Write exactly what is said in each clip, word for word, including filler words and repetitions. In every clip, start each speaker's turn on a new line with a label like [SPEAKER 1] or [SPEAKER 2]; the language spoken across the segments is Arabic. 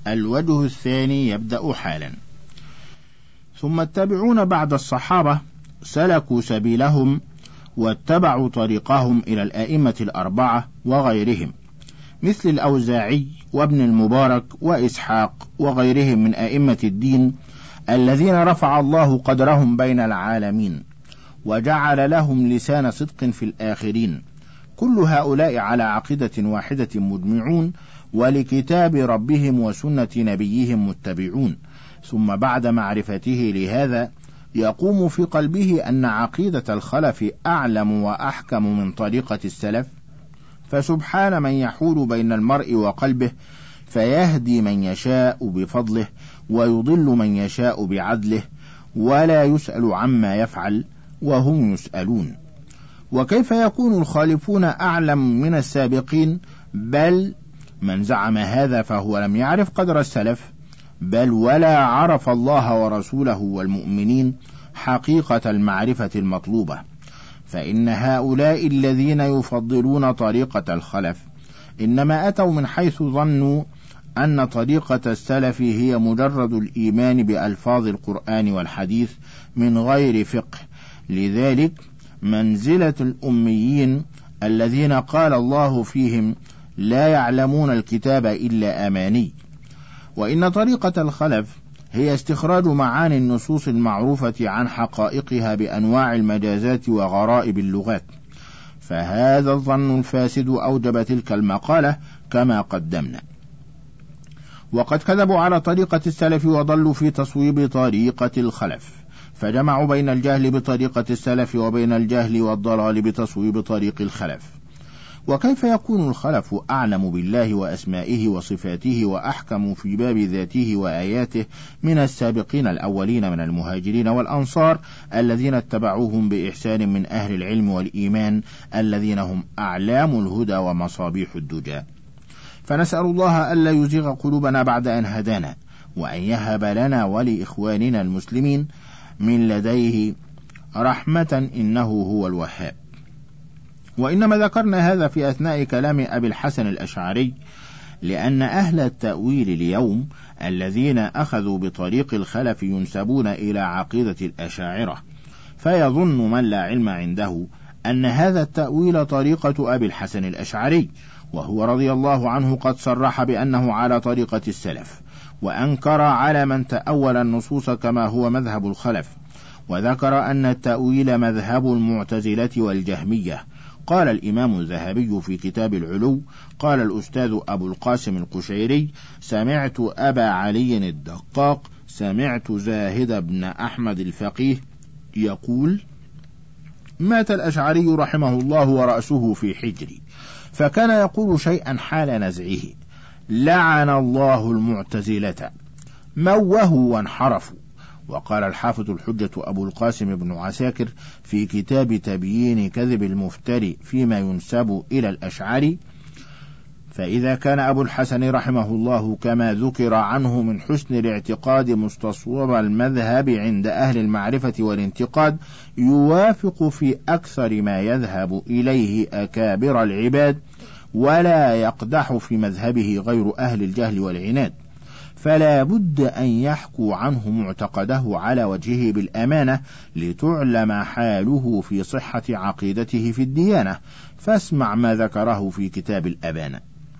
[SPEAKER 1] الوجه الثاني يبدأ حالا. ثم التابعون بعد الصحابة سلكوا سبيلهم واتبعوا طريقهم إلى الآئمة الأربعة وغيرهم مثل الأوزاعي وابن المبارك وإسحاق وغيرهم من آئمة الدين الذين رفع الله قدرهم بين العالمين وجعل لهم لسان صدق في الآخرين. كل هؤلاء على عقيدة واحدة مجمعون، ولكتاب ربهم وسنة نبيهم متبعون. ثم بعد معرفته لهذا يقوم في قلبه أن عقيدة الخلف أعلم وأحكم من طريقة السلف، فسبحان من يحول بين المرء وقلبه فيهدي من يشاء بفضله ويضل من يشاء بعدله، ولا يسأل عما يفعل وهم يسألون. وكيف يكون الخالفون أعلم من السابقين؟ بل من زعم هذا فهو لم يعرف قدر السلف، بل ولا عرف الله ورسوله والمؤمنين حقيقة المعرفة المطلوبة. فإن هؤلاء الذين يفضلون طريقة الخلف إنما أتوا من حيث ظنوا أن طريقة السلف هي مجرد الإيمان بألفاظ القرآن والحديث من غير فقه. لذلك منزلة الأميين الذين قال الله فيهم لا يعلمون الكتاب إلا أماني. وإن طريقة الخلف هي استخراج معاني النصوص المعروفة عن حقائقها بأنواع المجازات وغرائب اللغات، فهذا الظن الفاسد أوجب تلك المقالة كما قدمنا. وقد كذبوا على طريقة السلف وضلوا في تصويب طريقة الخلف، فجمعوا بين الجهل بطريقة السلف وبين الجهل والضلال بتصويب طريق الخلف. وكيف يكون الخلف أعلم بالله وأسمائه وصفاته وأحكم في باب ذاته وآياته من السابقين الأولين من المهاجرين والأنصار الذين اتبعوهم بإحسان من أهل العلم والإيمان الذين هم أعلام الهدى ومصابيح الدجى؟ فنسأل الله ألا يزيغ قلوبنا بعد أن هدانا، وأن يهب لنا ولإخواننا المسلمين من لديه رحمة إنه هو الوهاب. وإنما ذكرنا هذا في أثناء كلام أبي الحسن الأشعري، لأن أهل التأويل اليوم الذين أخذوا بطريق الخلف ينسبون إلى عقيدة الأشاعرة، فيظن من لا علم عنده أن هذا التأويل طريقة أبي الحسن الأشعري، وهو رضي الله عنه قد صرح بأنه على طريقة السلف، وأنكر على من تأول النصوص كما هو مذهب الخلف، وذكر أن التأويل مذهب المعتزلة والجهمية. قال الإمام الذهبي في كتاب العلو: قال الأستاذ أبو القاسم القشيري: سمعت أبا علي الدقاق سمعت زاهد بن أحمد الفقيه يقول: مات الأشعري رحمه الله ورأسه في حجري، فكان يقول شيئا حال نزعه: لعن الله المعتزلة، موهوا وانحرفوا. وقال الحافظ الحجة أبو القاسم بن عساكر في كتاب تبيين كذب المفتري فيما ينسب إلى الأشعري: فإذا كان أبو الحسن رحمه الله كما ذكر عنه من حسن الاعتقاد مستصوب المذهب عند أهل المعرفة والانتقاد، يوافق في أكثر ما يذهب إليه أكابر العباد، ولا يقدح في مذهبه غير أهل الجهل والعناد، فلا بد أن يحكوا عنه معتقده على وجهه بالأمانة لتعلم حاله في صحة عقيدته في الديانة. فاسمع ما ذكره في كتاب الأبانة.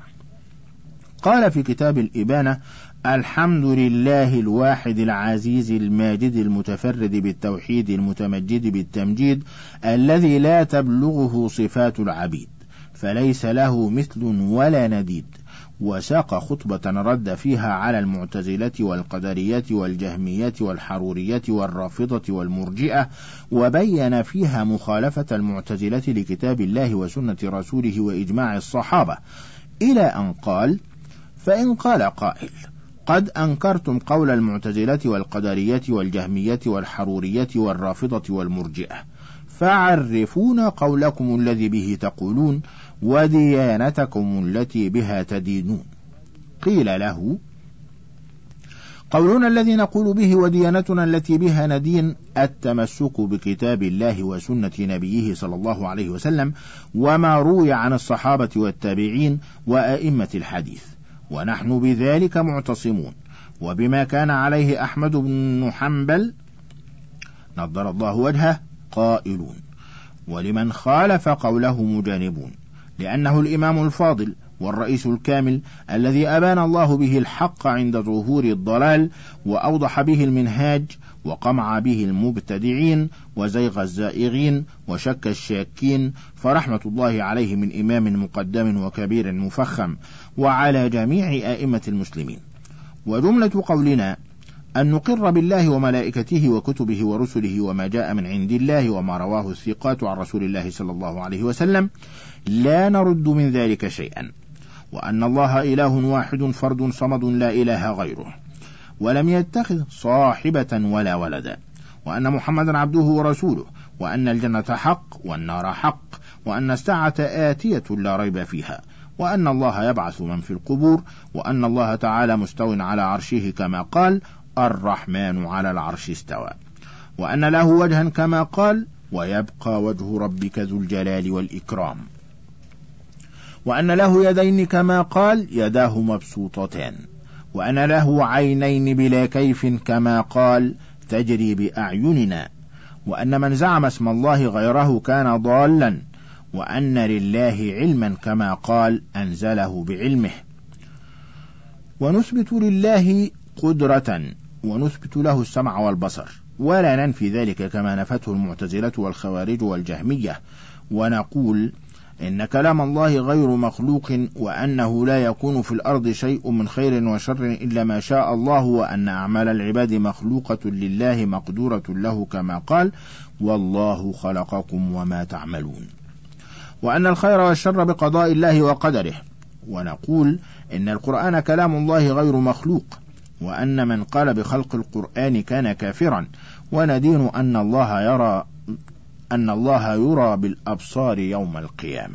[SPEAKER 1] قال في كتاب الإبانة: الحمد لله الواحد العزيز الماجد المتفرد بالتوحيد المتمجد بالتمجيد الذي لا تبلغه صفات العبيد، فليس له مثل ولا نديد. وساق خطبة رد فيها على المعتزلة والقدرية والجهمية والحرورية والرافضة والمرجئة، وبين فيها مخالفة المعتزلة لكتاب الله وسنة رسوله وإجماع الصحابة، إلى أن قال: فإن قال قائل: قد أنكرتم قول المعتزلة والقدرية والجهمية والحرورية والرافضة والمرجئة، فعرفون قولكم الذي به تقولون وديانتكم التي بها تدينون. قيل له: قولنا الذي نقول به وديانتنا التي بها ندين التمسك بكتاب الله وسنة نبيه صلى الله عليه وسلم وما روي عن الصحابة والتابعين وأئمة الحديث، ونحن بذلك معتصمون، وبما كان عليه أحمد بن حنبل نضر الله وجهه قائلون، ولمن خالف قوله مجانبون، لأنه الإمام الفاضل والرئيس الكامل الذي أبان الله به الحق عند ظهور الضلال، وأوضح به المنهاج، وقمع به المبتدعين، وزيغ الزائغين، وشك الشاكين، فرحمة الله عليه من إمام مقدم وكبير مفخم، وعلى جميع آئمة المسلمين. وجملة قولنا أن نقر بالله وملائكته وكتبه ورسله وما جاء من عند الله وما رواه الثقات عن رسول الله صلى الله عليه وسلم، لا نرد من ذلك شيئا، وأن الله إله واحد فرد صمد لا إله غيره، ولم يتخذ صاحبة ولا ولدا، وأن محمدا عبده ورسوله، وأن الجنة حق والنار حق، وأن الساعة آتية لا ريب فيها، وأن الله يبعث من في القبور، وأن الله تعالى مستو على عرشه كما قال الرحمن على العرش استوى، وأن له وجها كما قال ويبقى وجه ربك ذو الجلال والإكرام، وأن له يدين كما قال يداه مبسوطتان، وأن له عينين بلا كيف كما قال تجري بأعيننا، وأن من زعم اسم الله غيره كان ضالا، وأن لله علما كما قال أنزله بعلمه. ونثبت لله قدرة، ونثبت له السمع والبصر، ولا ننفي ذلك كما نفته المعتزلة والخوارج والجهمية، ونقول إن كلام الله غير مخلوق، وأنه لا يكون في الأرض شيء من خير وشر إلا ما شاء الله، وأن أعمال العباد مخلوقة لله مقدورة له كما قال والله خلقكم وما تعملون، وأن الخير والشر بقضاء الله وقدره. ونقول إن القرآن كلام الله غير مخلوق، وأن من قال بخلق القرآن كان كافرا، وندين أن الله يرى أن الله يرى بالأبصار يوم القيامة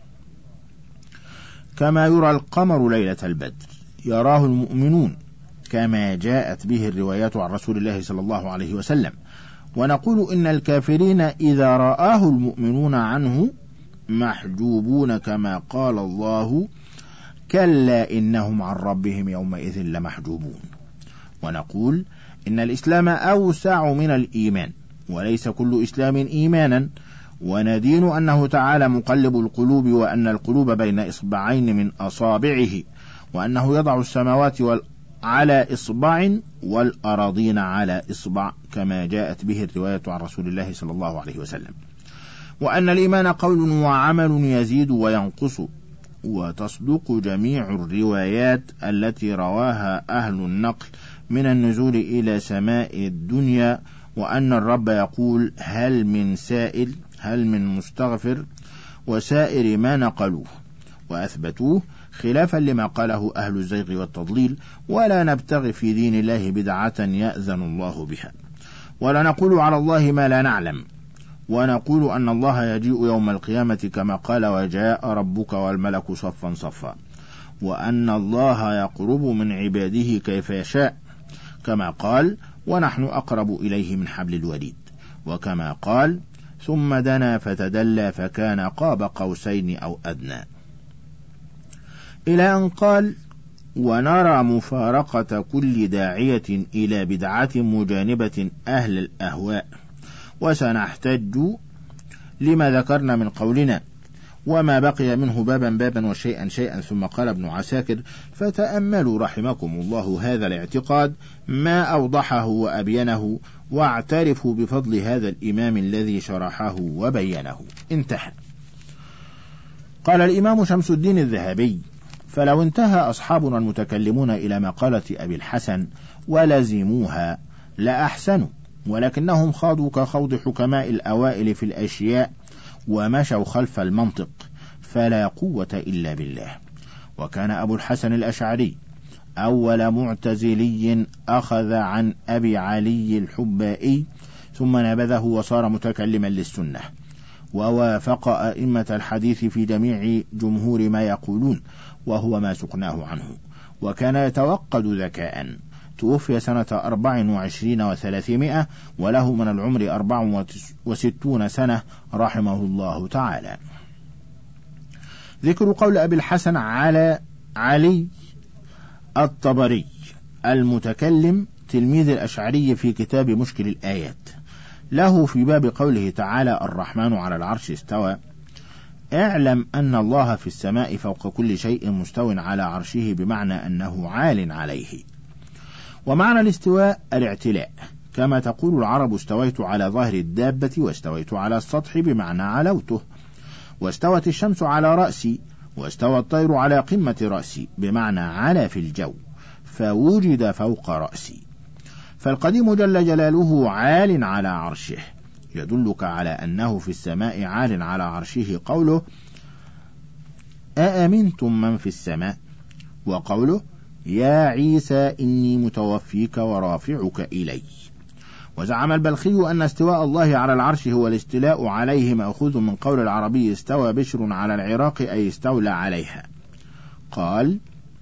[SPEAKER 1] كما يرى القمر ليلة البدر، يراه المؤمنون كما جاءت به الروايات عن رسول الله صلى الله عليه وسلم. ونقول إن الكافرين إذا رآه المؤمنون عنه محجوبون كما قال الله كلا إنهم عن ربهم يومئذ لمحجوبون. ونقول إن الإسلام أوسع من الإيمان، وليس كل إسلام إيمانا، وندين أنه تعالى مقلب القلوب، وأن القلوب بين إصبعين من أصابعه، وأنه يضع السماوات على إصبع والأراضين على إصبع كما جاءت به الرواية عن رسول الله صلى الله عليه وسلم، وأن الإيمان قول وعمل يزيد وينقص، وتصدق جميع الروايات التي رواها أهل النقل من النزول إلى سماء الدنيا، وأن الرب يقول هل من سائل هل من مستغفر، وسائر ما نقلوه وأثبتوه خلافا لما قاله أهل الزيغ والتضليل، ولا نبتغي في دين الله بدعة يأذن الله بها، ولا نقول على الله ما لا نعلم، ونقول أن الله يجيء يوم القيامة كما قال وجاء ربك والملك صفا صفا، وأن الله يقرب من عباده كيف يشاء كما قال ونحن أقرب إليه من حبل الوريد، وكما قال ثم دنا فتدلى فكان قاب قوسين أو أدنى، إلى أن قال ونرى مفارقة كل داعية إلى بدعة مجانبة أهل الأهواء، وسنحتج لما ذكرنا من قولنا، وما بقي منه بابا بابا وشيئا شيئا. ثم قال ابن عساكر فتأملوا رحمكم الله هذا الاعتقاد ما أوضحه وأبينه، واعترفوا بفضل هذا الإمام الذي شرحه وبينه. انتهى. قال الإمام شمس الدين الذهبي فلو انتهى أصحابنا المتكلمون إلى مقالة أبي الحسن ولزموها لأحسنوا، ولكنهم خاضوا كخوض حكماء الأوائل في الأشياء ومشوا خلف المنطق، فلا قوة إلا بالله. وكان أبو الحسن الأشعري أول معتزلي أخذ عن أبي علي الحبائي، ثم نبذه وصار متكلما للسنة، ووافق أئمة الحديث في جميع جمهور ما يقولون، وهو ما سقناه عنه. وكان يتوقد ذكاء، توفي سنة أربع وعشرين وثلاثمائة، وله من العمر أربع وستون سنة رحمه الله تعالى. ذكر قول أبي الحسن على علي الطبري المتكلم تلميذ الأشعري في كتاب مشكل الآيات له في باب قوله تعالى الرحمن على العرش استوى: اعلم أن الله في السماء فوق كل شيء مستو على عرشه، بمعنى أنه عال عليه. ومعنى الاستواء الاعتلاء، كما تقول العرب استويت على ظهر الدابة واستويت على السطح بمعنى علوته، واستوت الشمس على رأسي، واستوى الطير على قمة رأسي بمعنى على في الجو، فوجد فوق رأسي. فالقديم جل جلاله عال على عرشه، يدلك على أنه في السماء عال على عرشه قوله أأمنتم من في السماء، وقوله يا عيسى إني متوفيك ورافعك إلي. وزعم البلخي أن استواء الله على العرش هو الاستيلاء عليه، مأخوذ من قول العربي استوى بشر على العراق أي استولى عليها. قال: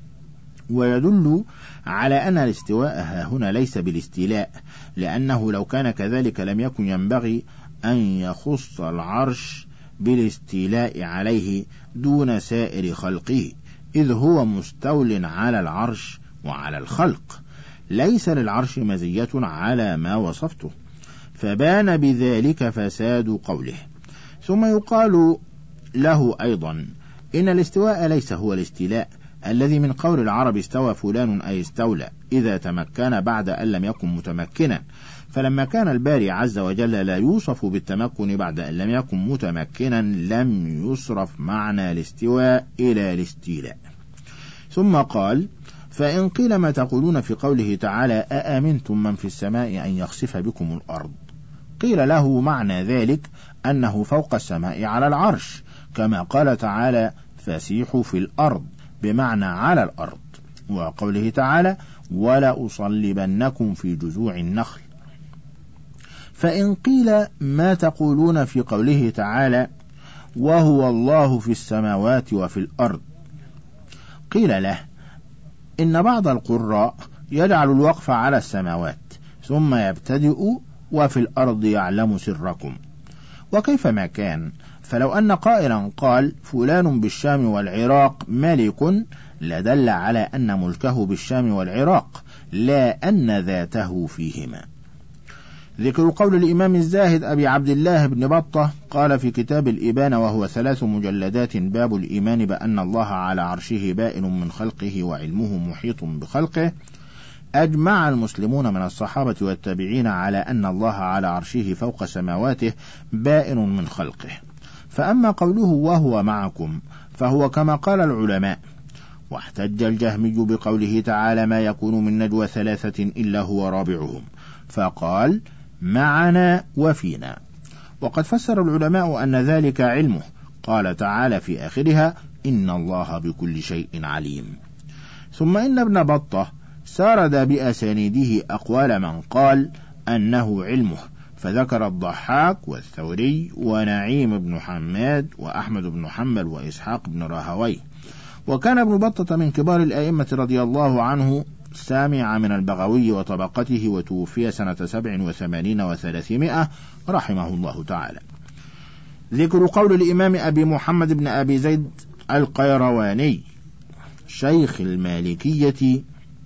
[SPEAKER 1] ويدل على أن الاستواء هنا ليس بالاستيلاء، لأنه لو كان كذلك لم يكن ينبغي أن يخص العرش بالاستيلاء عليه دون سائر خلقه، إذ هو مستول على العرش وعلى الخلق، ليس للعرش مزية على ما وصفته، فبان بذلك فساد قوله. ثم يقال له أيضا إن الاستواء ليس هو الاستيلاء الذي من قول العرب استوى فلان أي استولى إذا تمكن بعد أن لم يكن متمكنا، فلما كان الباري عز وجل لا يوصف بالتمكن بعد أن لم يكن متمكنا لم يصرف معنى الاستواء إلى الاستيلاء. ثم قال: فإن قيل ما تقولون في قوله تعالى أأمنتم من في السماء أن يخسف بكم الأرض، قيل له معنى ذلك أنه فوق السماء على العرش، كما قال تعالى فسيحوا في الأرض بمعنى على الأرض، وقوله تعالى ولأصلبنكم في جذوع النخل. فإن قيل ما تقولون في قوله تعالى وهو الله في السماوات وفي الأرض، قيل له إن بعض القراء يجعل الوقف على السماوات ثم يبتدئ وفي الأرض يعلم سركم، وكيفما كان، فلو أن قائلا قال فلان بالشام والعراق ملك لدل على أن ملكه بالشام والعراق لا أن ذاته فيهما. ذكر قول الإمام الزاهد أبي عبد الله بن بطة قال في كتاب الإبانة وهو ثلاث مجلدات: باب الإيمان بأن الله على عرشه بائن من خلقه وعلمه محيط بخلقه. أجمع المسلمون من الصحابة والتابعين على أن الله على عرشه فوق سماواته بائن من خلقه. فأما قوله وهو معكم فهو كما قال العلماء. واحتج الجهمي بقوله تعالى ما يكون من نجوى ثلاثة إلا هو رابعهم، فقال معنا وفينا. وقد فسر العلماء أن ذلك علمه، قال تعالى في آخرها إن الله بكل شيء عليم. ثم إن ابن بطة سارد بأسانيده أقوال من قال أنه علمه، فذكر الضحاك والثوري ونعيم بن حماد وأحمد بن حنبل وإسحاق بن راهوي. وكان ابن بطة من كبار الأئمة رضي الله عنه، سامع من البغوي وطبقته، وتوفي سنة سبع وثمانين وثلاثمائة رحمه الله تعالى. ذكر قول الإمام أبي محمد بن أبي زيد القيرواني شيخ المالكية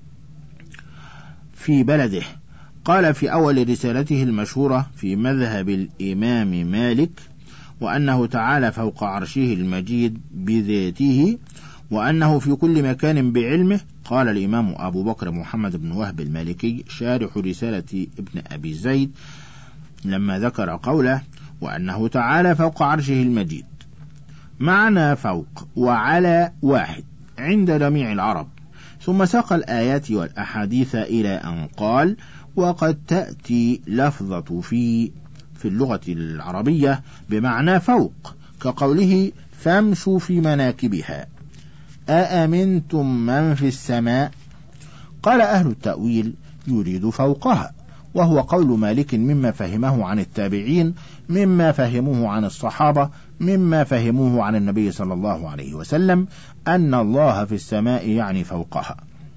[SPEAKER 1] في بلده، قال في أول رسالته المشهورة في مذهب الإمام مالك وأنه تعالى فوق عرشه المجيد بذاته، وأنه في كل مكان بعلمه. قال الإمام أبو بكر محمد بن وهب المالكي شارح رسالة ابن أبي زيد لما ذكر قوله وأنه تعالى فوق عرشه المجيد، معنى فوق وعلى واحد عند جميع العرب. ثم ساق الآيات والأحاديث إلى أن قال وقد تأتي لفظة في في اللغة العربية بمعنى فوق، كقوله فامشوا في مناكبها أأمنتم من في السماء. قال أهل التأويل يريد فوقها، وهو قول مالك مما فهمه عن التابعين، مما فهموه عن الصحابة، مما فهموه عن النبي صلى الله عليه وسلم أن الله في السماء يعني فوقها.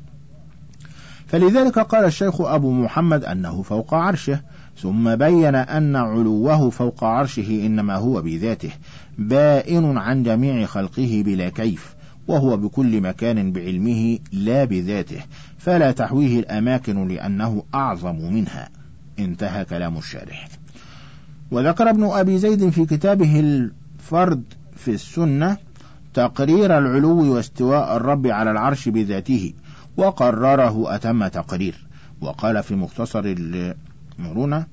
[SPEAKER 1] فلذلك قال الشيخ أبو محمد أنه فوق عرشه، ثم بين أن علوه فوق عرشه إنما هو بذاته بائن عن جميع خلقه بلا كيف، وهو بكل مكان بعلمه لا بذاته، فلا تحويه الأماكن لأنه أعظم منها. انتهى كلام الشارح. وذكر ابن أبي زيد في كتابه الفرد في السنة تقرير العلو واستواء الرب على العرش بذاته، وقرره أتم تقرير. وقال في مختصر المرونة: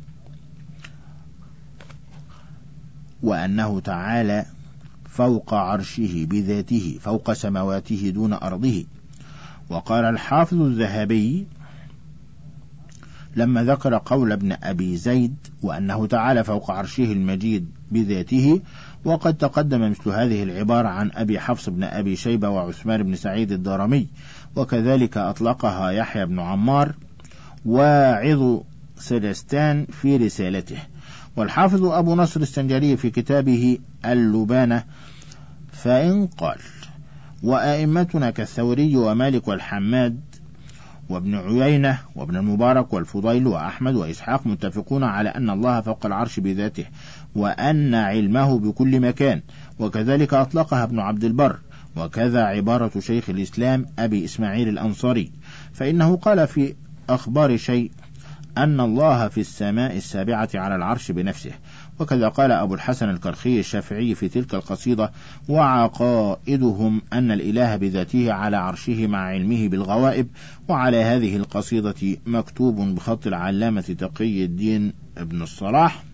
[SPEAKER 1] وأنه تعالى فوق عرشه بذاته فوق سماواته دون أرضه. وقال الحافظ الذهبي لما ذكر قول ابن أبي زيد وأنه تعالى فوق عرشه المجيد بذاته: وقد تقدم مثل هذه العبارة عن أبي حفص بن أبي شيبة وعثمان بن سعيد الدارمي، وكذلك أطلقها يحيى بن عمار واعظ سلستان في رسالته. والحافظ أبو نصر السنجري في كتابه اللبانة: فإن قال وأئمتنا كالثوري ومالك والحماد وابن عيينة وابن المبارك والفضيل وأحمد وإسحاق متفقون على أن الله فوق العرش بذاته وأن علمه بكل مكان، وكذلك أطلقها ابن عبد البر، وكذا عبارة شيخ الإسلام أبي إسماعيل الأنصاري، فإنه قال في أخبار شيء أن الله في السماء السابعة على العرش بنفسه، وكذا قال أبو الحسن الكرخي الشافعي في تلك القصيدة: وعقائدهم أن الإله بذاته على عرشه مع علمه بالغوائب. وعلى هذه القصيدة مكتوب بخط العلامة تقي الدين ابن الصلاح.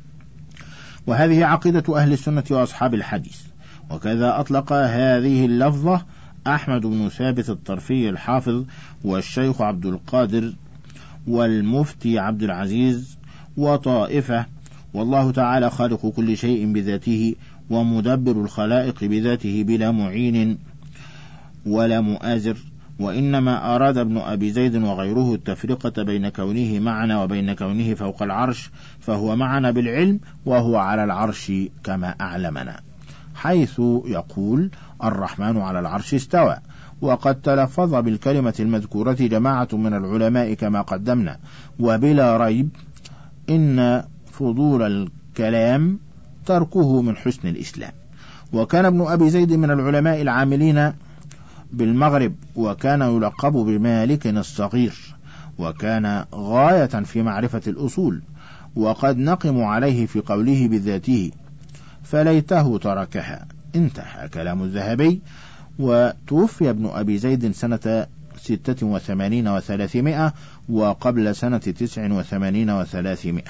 [SPEAKER 1] وهذه عقيدة أهل السنة وأصحاب الحديث. وكذا أطلق هذه اللفظة أحمد بن ثابت الطرفي الحافظ والشيخ عبد القادر والمفتي عبد العزيز وطائفة. والله تعالى خالق كل شيء بذاته ومدبر الخلائق بذاته بلا معين ولا مؤازر. وإنما أراد ابن أبي زيد وغيره التفرقة بين كونه معنا وبين كونه فوق العرش، فهو معنا بالعلم وهو على العرش كما أعلمنا، حيث يقول: الرحمن على العرش استوى. وقد تلفظ بالكلمة المذكورة جماعة من العلماء كما قدمنا، وبلا ريب إن فضول الكلام تركه من حسن الإسلام. وكان ابن أبي زيد من العلماء العاملين بالمغرب، وكان يلقب بمالك الصغير، وكان غاية في معرفة الأصول، وقد نقم عليه في قوله بذاته فليته تركها. انتهى كلام الذهبي. وتوفي ابن أبي زيد سنة ستة وثمانين وثلاثمائة وقبل سنة تسع وثمانين وثلاثمائة.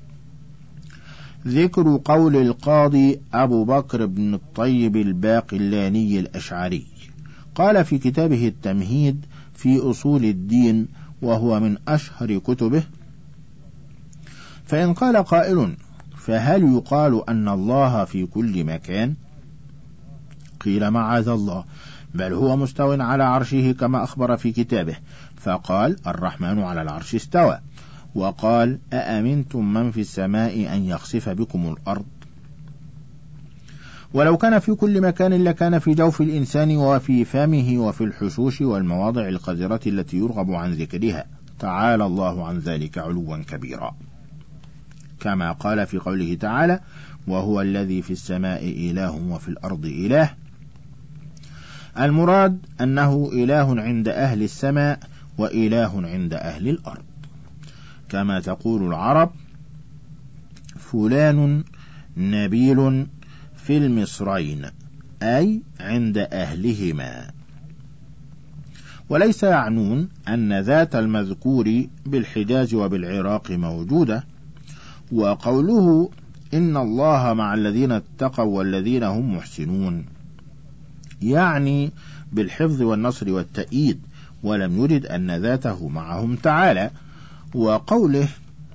[SPEAKER 1] ذكر قول القاضي أبو بكر بن الطيب الباقلاني الأشعري، قال في كتابه التمهيد في أصول الدين، وهو من أشهر كتبه: فإن قال قائل: فهل يقال أن الله في كل مكان؟ قيل: معاذ الله، بل هو مستو على عرشه كما أخبر في كتابه، فقال: الرحمن على العرش استوى. وقال: أأمنتم من في السماء أن يخسف بكم الأرض. ولو كان في كل مكان لكان في جوف الإنسان وفي فمه وفي الحشوش والمواضع القذرة التي يرغب عن ذكرها، تعالى الله عن ذلك علوا كبيرا، كما قال في قوله تعالى: وهو الذي في السماء إله وفي الأرض إله. المراد أنه إله عند أهل السماء وإله عند أهل الأرض، كما تقول العرب: فلان نبيل في المصرين، أي عند أهلهما. وليس يعنون أن ذات المذكور بالحجاز وبالعراق موجودة. وقوله: إن الله مع الذين اتقوا والذين هم محسنون، يعني بالحفظ والنصر والتأييد، ولم يرد أن ذاته معهم تعالى. وقوله: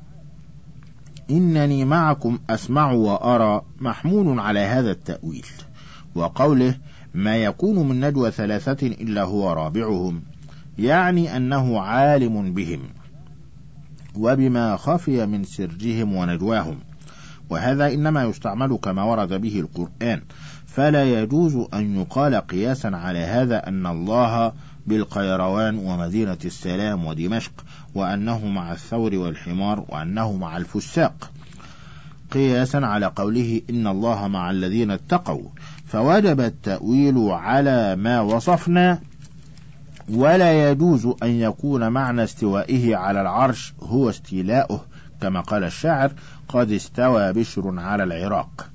[SPEAKER 1] إنني معكم أسمع وأرى، محمول على هذا التأويل. وقوله: ما يكون من نجوى ثلاثة إلا هو رابعهم، يعني أنه عالم بهم وبما خفي من سرجهم ونجواهم. وهذا إنما يستعمل كما ورد به القرآن، فلا يجوز أن يقال قياسا على هذا أن الله بالقيروان ومدينة السلام ودمشق، وأنه مع الثور والحمار، وأنه مع الفساق، قياسا على قوله إن الله مع الذين اتقوا، فوجب التأويل على ما وصفنا، ولا يجوز أن يكون معنى استوائه على العرش هو استيلاؤه، كما قال الشاعر: قد استوى بشر على العراق،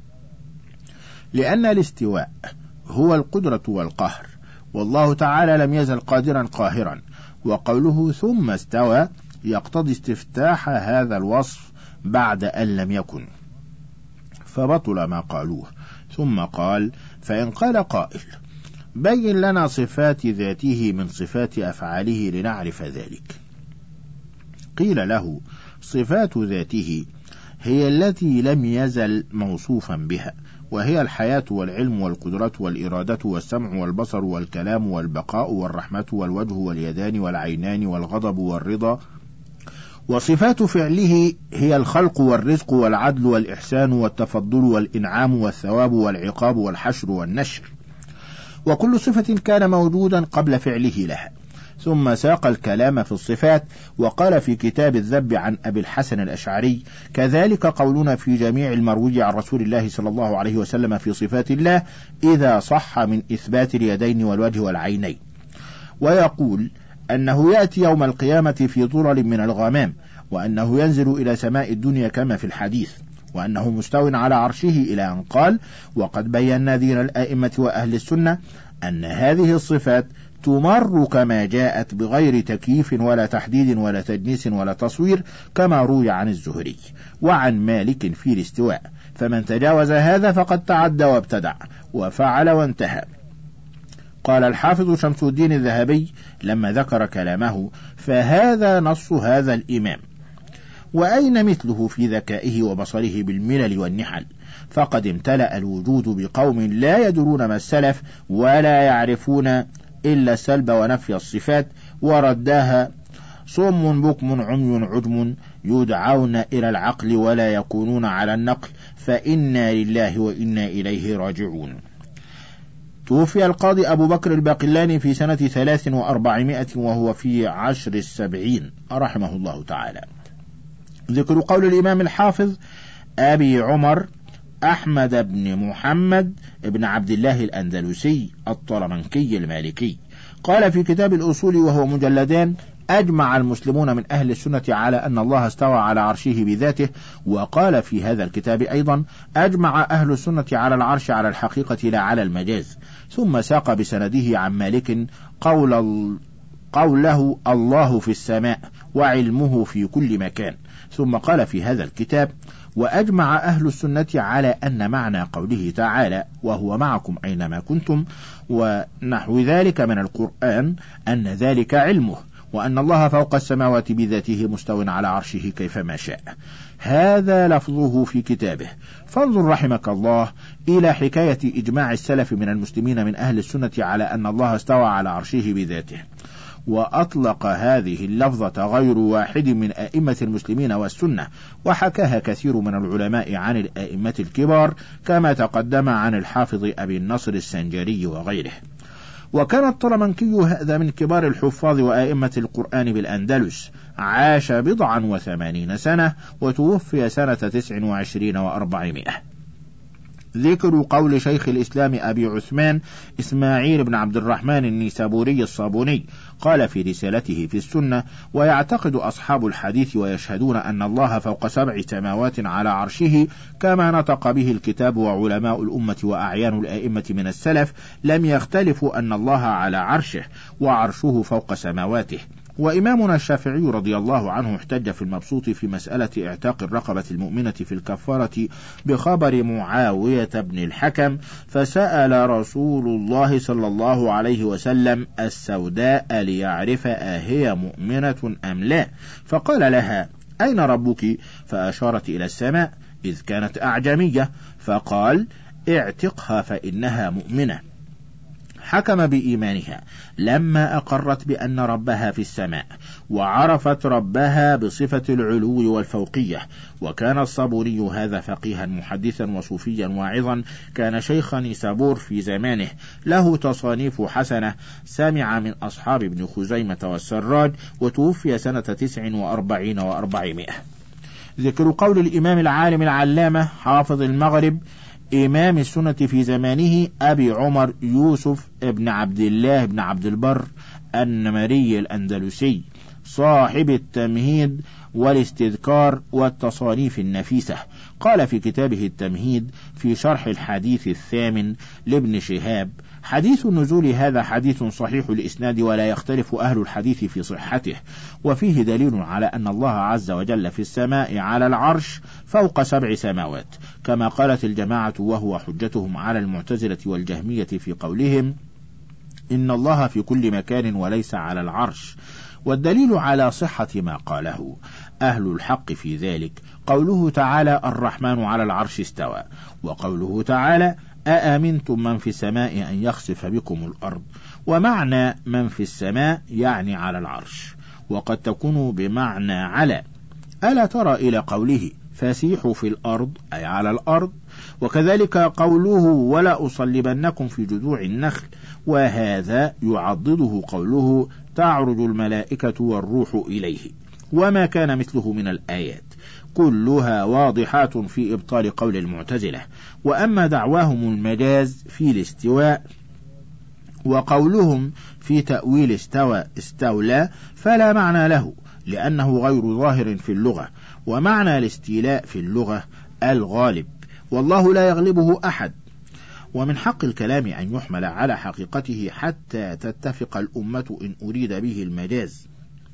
[SPEAKER 1] لأن الاستواء هو القدرة والقهر، والله تعالى لم يزل قادرا قاهرا، وقوله ثم استوى يقتضي استفتاح هذا الوصف بعد أن لم يكن، فبطل ما قالوه. ثم قال: فإن قال قائل: بين لنا صفات ذاته من صفات أفعاله لنعرف ذلك، قيل له: صفات ذاته هي التي لم يزل موصوفا بها، وهي الحياة والعلم والقدرة والإرادة والسمع والبصر والكلام والبقاء والرحمة والوجه واليدان والعينان والغضب والرضا. وصفات فعله هي الخلق والرزق والعدل والإحسان والتفضل والإنعام والثواب والعقاب والحشر والنشر، وكل صفة كان موجودا قبل فعله لها. ثم ساق الكلام في الصفات، وقال في كتاب الذب عن أبي الحسن الأشعري: كذلك قولنا في جميع المروي عن رسول الله صلى الله عليه وسلم في صفات الله إذا صح من إثبات اليدين والوجه والعينين. ويقول أنه يأتي يوم القيامة في ظلل من الغمام، وأنه ينزل إلى سماء الدنيا كما في الحديث، وأنه مستو على عرشه، إلى أن قال: وقد بينا دين الآئمة وأهل السنة أن هذه الصفات تمر كما جاءت بغير تكييف ولا تحديد ولا تجنيس ولا تصوير، كما روي عن الزهري وعن مالك في الاستواء، فمن تجاوز هذا فقد تعدى وابتدع وفعل وانتهى. قال الحافظ شمس الدين الذهبي لما ذكر كلامه: فهذا نص هذا الإمام، وأين مثله في ذكائه وبصره بالملل والنحل، فقد امتلأ الوجود بقوم لا يدرون ما السلف ولا يعرفون إلا السلب ونفي الصفات، ورداها صم بكم عمي عجم يدعون إلى العقل ولا يكونون على النقل، فإنا لله وإنا إليه راجعون. توفي القاضي أبو بكر الباقلاني في سنة ثلاث وأربعمائة وهو في عشر السبعين رحمه الله تعالى. ذكر قول الإمام الحافظ أبي عمر أحمد بن محمد بن عبد الله الأندلسي الطلمنكي المالكي، قال في كتاب الأصول وهو مجلدان: أجمع المسلمون من أهل السنة على أن الله استوى على عرشه بذاته. وقال في هذا الكتاب أيضا: أجمع أهل السنة على العرش على الحقيقة لا على المجاز. ثم ساق بسنده عن مالك قول قوله: الله في السماء وعلمه في كل مكان. ثم قال في هذا الكتاب: وأجمع أهل السنة على أن معنى قوله تعالى: وهو معكم أينما كنتم، ونحو ذلك من القرآن، أن ذلك علمه، وأن الله فوق السماوات بذاته مستو على عرشه كيفما شاء. هذا لفظه في كتابه. فانظر رحمك الله إلى حكاية إجماع السلف من المسلمين من أهل السنة على أن الله استوى على عرشه بذاته. وأطلق هذه اللفظة غير واحد من أئمة المسلمين والسنة، وحكاها كثير من العلماء عن الأئمة الكبار، كما تقدم عن الحافظ أبي النصر السنجري وغيره. وكان الطلمنكي هذا من كبار الحفاظ وأئمة القرآن بالأندلس، عاش بضعا وثمانين سنة وتوفي سنة تسع وعشرين وأربعمائة. ذكر قول شيخ الإسلام أبي عثمان إسماعيل بن عبد الرحمن النيسابوري الصابوني، قال في رسالته في السنة: ويعتقد أصحاب الحديث ويشهدون أن الله فوق سبع سماوات على عرشه، كما نطق به الكتاب وعلماء الأمة وأعيان الآئمة من السلف لم يختلفوا أن الله على عرشه وعرشه فوق سماواته. وإمامنا الشافعي رضي الله عنه احتج في المبسوط في مسألة اعتاق الرقبة المؤمنة في الكفارة بخبر معاوية بن الحكم، فسأل رسول الله صلى الله عليه وسلم السوداء ليعرف أهي مؤمنة أم لا، فقال لها: أين ربك؟ فأشارت إلى السماء إذ كانت أعجمية، فقال: اعتقها فإنها مؤمنة. حكم بإيمانها لما أقرت بأن ربها في السماء، وعرفت ربها بصفة العلو والفوقية. وكان الصابوني هذا فقيها محدثا وصوفيا واعظا، كان شيخ نيسابور في زمانه، له تصانيف حسنة، سمع من أصحاب ابن خزيمة والسراج، وتوفي سنة تسع وأربعين وأربعمائة. ذكر قول الإمام العالم العلامة حافظ المغرب إمام السنة في زمانه أبي عمر يوسف بن عبد الله بن عبد البر النمري الأندلسي، صاحب التمهيد والاستذكار والتصانيف النفيسة. قال في كتابه التمهيد في شرح الحديث الثامن لابن شهاب: حديث النزول هذا حديث صحيح الإسناد، ولا يختلف أهل الحديث في صحته، وفيه دليل على أن الله عز وجل في السماء على العرش فوق سبع سماوات، كما قالت الجماعة وهو حجتهم على المعتزلة والجهمية في قولهم إن الله في كل مكان وليس على العرش. والدليل على صحة ما قاله أهل الحق في ذلك قوله تعالى: الرحمن على العرش استوى، وقوله تعالى: أأمنتم من في السماء أن يخسف بكم الأرض. ومعنى من في السماء يعني على العرش، وقد تكون بمعنى على. ألا ترى إلى قوله: فسيحوا في الأرض أي على الأرض. وكذلك قوله: ولا أصلبنكم في جذوع النخل، وهذا يعضده قوله: تعرج الملائكة والروح إليه، وما كان مثله من الآيات، كلها واضحات في إبطال قول المعتزلة. وأما دعواهم المجاز في الاستواء وقولهم في تأويل استوى استولى فلا معنى له، لأنه غير ظاهر في اللغة، ومعنى الاستيلاء في اللغة الغالب، والله لا يغلبه أحد. ومن حق الكلام أن يحمل على حقيقته حتى تتفق الأمة إن أريد به المجاز،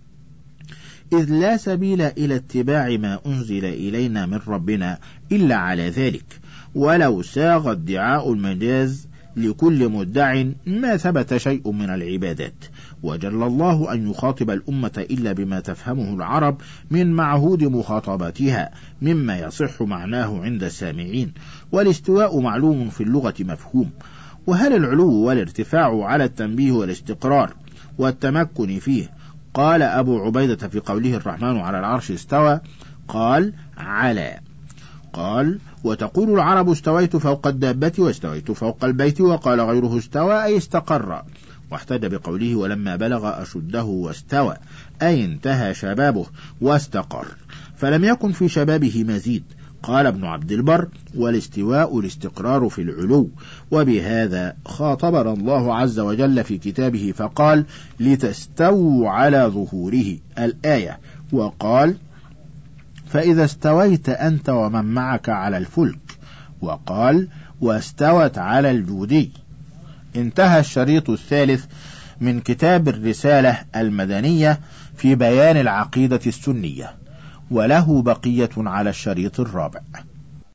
[SPEAKER 1] إذ لا سبيل إلى اتباع ما أنزل إلينا من ربنا إلا على ذلك. ولو ساغ ادعاء المجاز لكل مدع ما ثبت شيء من العبادات، وجل الله أن يخاطب الأمة إلا بما تفهمه العرب من معهود مخاطباتها مما يصح معناه عند السامعين. والاستواء معلوم في اللغة مفهوم. وهل العلو والارتفاع على التنبيه والاستقرار والتمكن فيه؟ قال أبو عبيدة في قوله: الرحمن على العرش استوى، قال: على. قال: وتقول العرب: استويت فوق الدابة واستويت فوق البيت، وقال غيره: استوى أي استقر. واحتج بقوله: ولما بلغ أشده واستوى أي انتهى شبابه واستقر، فلم يكن في شبابه مزيد. قال ابن عبد البر: والاستواء الاستقرار في العلو. وبهذا خاطبنا الله عز وجل في كتابه فقال: لتستووا على ظهوره الآية، وقال: فإذا استويت أنت ومن معك على الفلك، وقال: واستوت على الجودي. انتهى الشريط الثالث من كتاب الرسالة المدنية في بيان العقيدة السنية، وله بقية على الشريط الرابع.